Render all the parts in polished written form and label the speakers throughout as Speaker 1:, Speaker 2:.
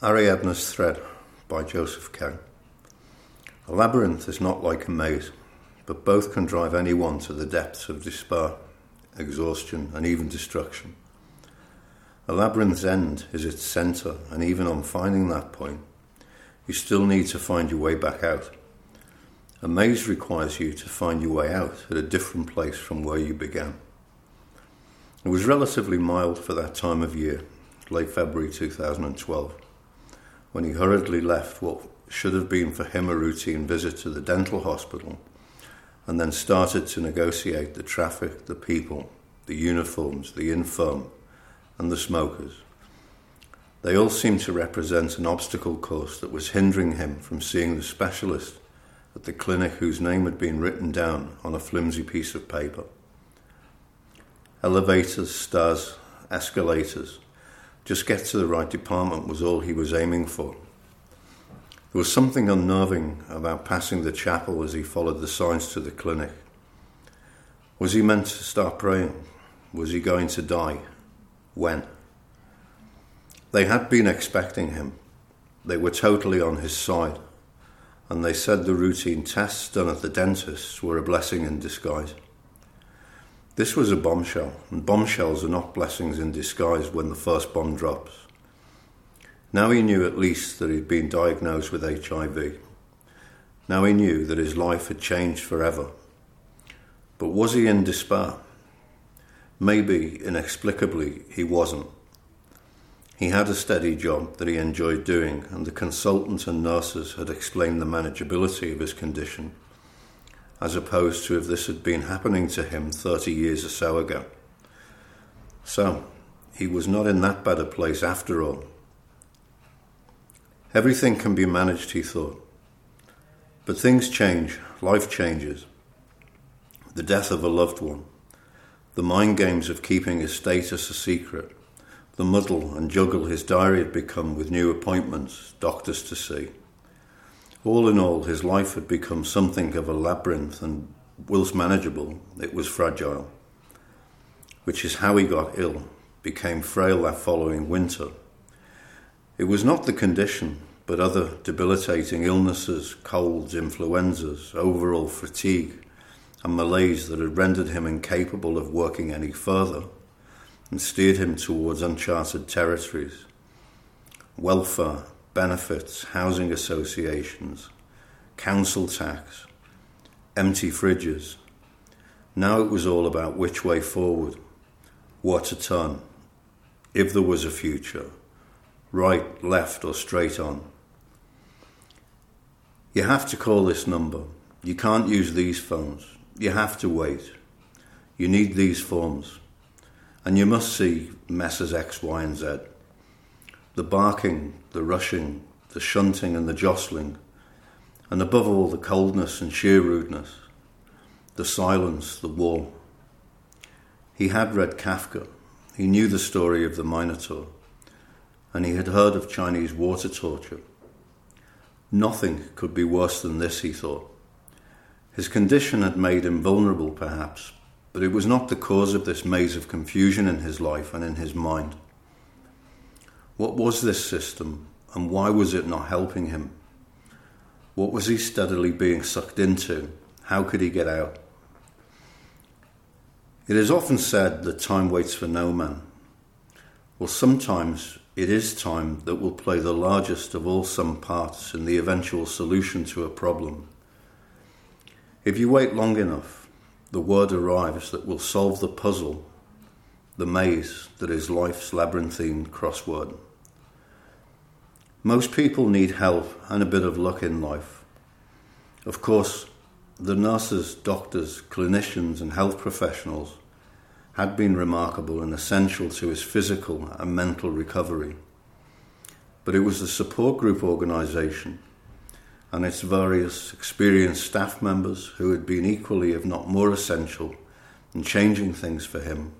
Speaker 1: Ariadne's Thread by Joseph K. A labyrinth is not like a maze, but both can drive anyone to the depths of despair, exhaustion, and even destruction. A labyrinth's end is its centre, and even on finding that point, you still need to find your way back out. A maze requires you to find your way out at a different place from where you began. It was relatively mild for that time of year, late February 2012, when he hurriedly left what should have been for him a routine visit to the dental hospital, and then started to negotiate the traffic, the people, the uniforms, the infirm, and the smokers. They all seemed to represent an obstacle course that was hindering him from seeing the specialist at the clinic whose name had been written down on a flimsy piece of paper. Elevators, stairs, escalators. Just get to the right department was all he was aiming for. There was something unnerving about passing the chapel as he followed the signs to the clinic. Was he meant to start praying? Was he going to die? When? They had been expecting him. They were totally on his side, and they said the routine tests done at the dentist's were a blessing in disguise. This was a bombshell, and bombshells are not blessings in disguise when the first bomb drops. Now he knew at least that he'd been diagnosed with HIV. Now he knew that his life had changed forever. But was he in despair? Maybe, inexplicably, he wasn't. He had a steady job that he enjoyed doing, and the consultants and nurses had explained the manageability of his condition, as opposed to if this had been happening to him 30 years or so ago. So, he was not in that bad a place after all. Everything can be managed, he thought. But things change, life changes. The death of a loved one, the mind games of keeping his status a secret, the muddle and juggle his diary had become with new appointments, doctors to see. All in all, his life had become something of a labyrinth, and whilst manageable, it was fragile. Which is how he got ill, became frail that following winter. It was not the condition, but other debilitating illnesses, colds, influenzas, overall fatigue, and malaise that had rendered him incapable of working any further and steered him towards uncharted territories. Welfare, benefits, housing associations, council tax, empty fridges. Now it was all about which way forward, what to turn, if there was a future, right, left, or straight on. You have to call this number. You can't use these phones. You have to wait. You need these forms. And you must see messes X, Y, and Z. The barking, the rushing, the shunting and the jostling, and above all the coldness and sheer rudeness, the silence, the war. He had read Kafka. He knew the story of the Minotaur, and he had heard of Chinese water torture. Nothing could be worse than this, he thought. His condition had made him vulnerable, perhaps, but it was not the cause of this maze of confusion in his life and in his mind. What was this system, and why was it not helping him? What was he steadily being sucked into? How could he get out? It is often said that time waits for no man. Well, sometimes it is time that will play the largest of all sum parts in the eventual solution to a problem. If you wait long enough, the word arrives that will solve the puzzle, the maze that is life's labyrinthine crossword. Most people need help and a bit of luck in life. Of course, the nurses, doctors, clinicians and health professionals had been remarkable and essential to his physical and mental recovery. But it was the support group organisation and its various experienced staff members who had been equally, if not more essential, in changing things for him.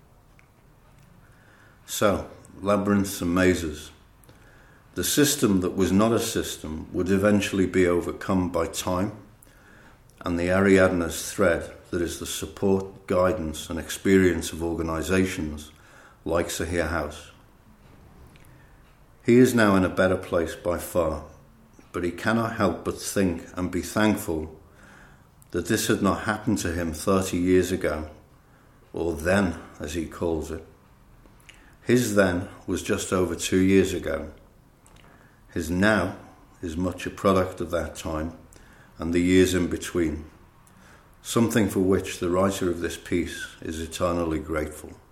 Speaker 1: So, labyrinths and mazes. The system that was not a system would eventually be overcome by time, and the Ariadne's thread that is the support, guidance and experience of organisations like Sahir House. He is now in a better place by far, but he cannot help but think and be thankful that this had not happened to him 30 years ago, or then, as he calls it. His then was just over 2 years ago. His now is much a product of that time and the years in between, something for which the writer of this piece is eternally grateful.